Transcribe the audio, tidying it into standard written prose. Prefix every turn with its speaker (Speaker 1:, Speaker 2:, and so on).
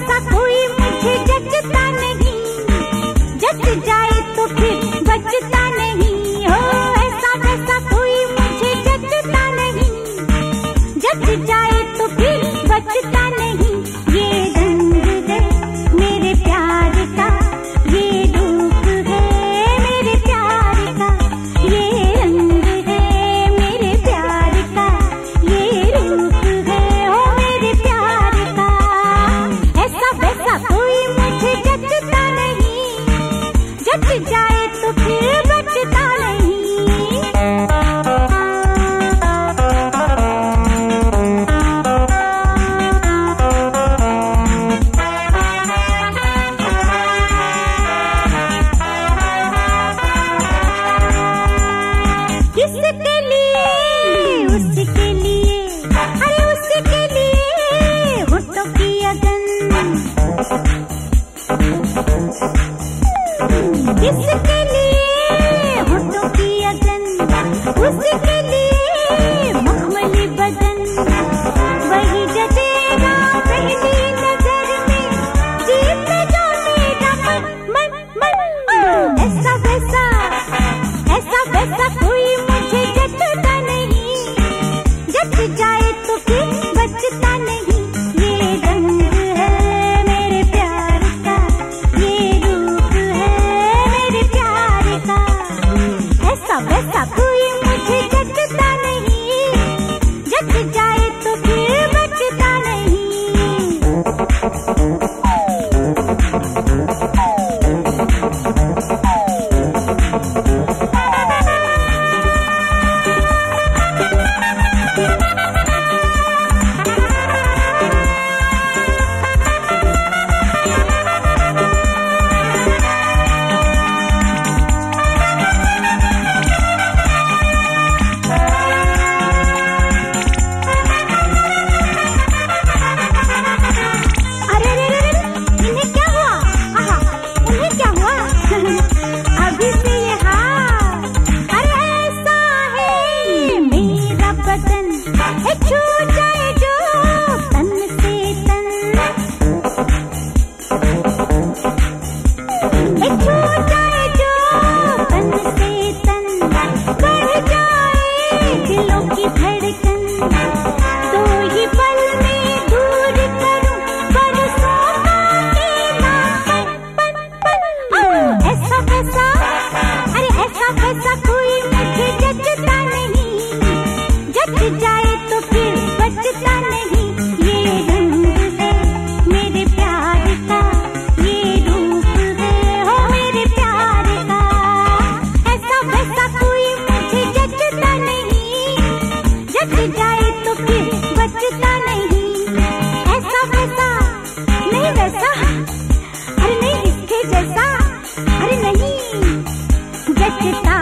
Speaker 1: वैसा कोई मुझे जचता नहीं, जच जाए तो फिर बचता नहीं हो। ऐसा वैसा कोई मुझे जचता नहीं, जच जाए तो फिर बचता नहीं। ये रंग है मेरे प्यार का, ये रूप है मेरे प्यार का, ये रंग है मेरे प्यार का, ये रूप है ओ मेरे प्यार का। ऐसा वैसा कोई मुझे जचता नहीं, जच जाए तो फिर बचता नहीं। किसके लिए उसके लिए, अरे उसके लिए होठों की अगन, किसके लिए होठों की अगन, उसके लिए मखमली बदन। वही जचेगा पहली नजर में, जीप में जो मेरा मन मन मन। ऐसा वैसा कोई मुझे जचता नहीं, जच जाए तो फिर बचता नहीं। ये रंग है मेरे प्यार का, ये रूप है मेरे प्यार का। ऐसा वैसा कोई मुझे जचता नहीं, जच जाए तो फिर बचता नहीं। छू जाए जो तन से तन, छू जाए जो तन से तन, बढ़ जाए दिलों की धड़कन। तो ये पल में दूर करूं बरसों का कीना पन पन पन। ऐसा वैसा, अरे ऐसा वैसा कोई मुझे जचता नहीं, जच जाए तो फिर बचता नहीं। ये रंग है मेरे प्यार का, ये रूप है हो मेरे प्यार का। ऐसा वैसा कोई मुझे जचता नहीं, जच जाए तो फिर बचता नहीं। ऐसा वैसा नहीं, वैसा अरे नहीं इसके जैसा, अरे नहीं जचता